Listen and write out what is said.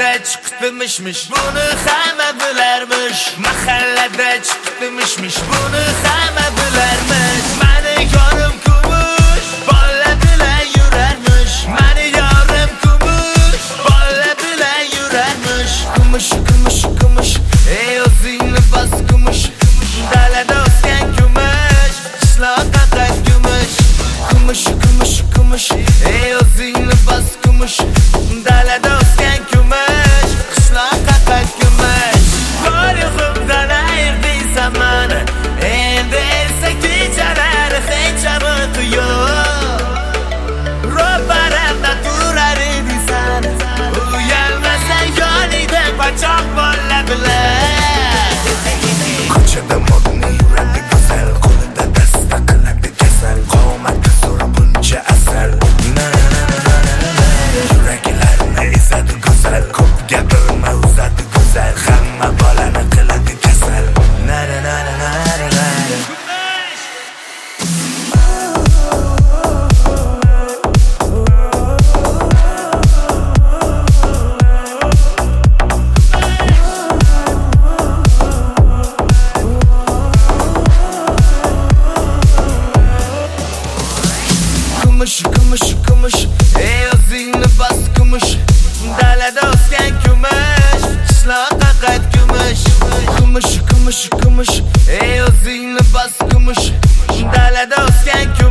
Mahallada chiqdi mish-mish, buni hamma bilarmish. Mahallada chiqdi mish-mish, buni hamma bilarmish. Mani yorim kumush, bola bilan yurarmish. Mani yorim kumush, bola bilan yurarmish. Kumush, kumush, kumush, ey o'zingni bas kumush. Dalada o'sgan kumush, qishloqqa qayt kumush. Kumush, kumush, kumush, ey o'zingni bas kumush. Dalada o'sgan kumush, qishloqqa qayt kumush. Tariximdan ayrdiysan mani, endi esa kechalar hech aniq yo'q. Ro'paramda turar edingsan, uyalmasang yoningda qochoq bola bilan. Ko'chada modni yuradi go'zal, qo'lida dasta qiladi kasal. Qomati zo'r buncha asal, yuraklarni ezadi go'zal. Ko'p gapirma uzadi go'zal, hamma bolani qiladi kasal. Kumush, kumush, kumush, ey o'zingni bas kumush. Dalada o'sgan kumush, qishloqqa qayt kumush. Kumush, kumush, kumush, ey o'zingni bas kumush. Dalada o'sgan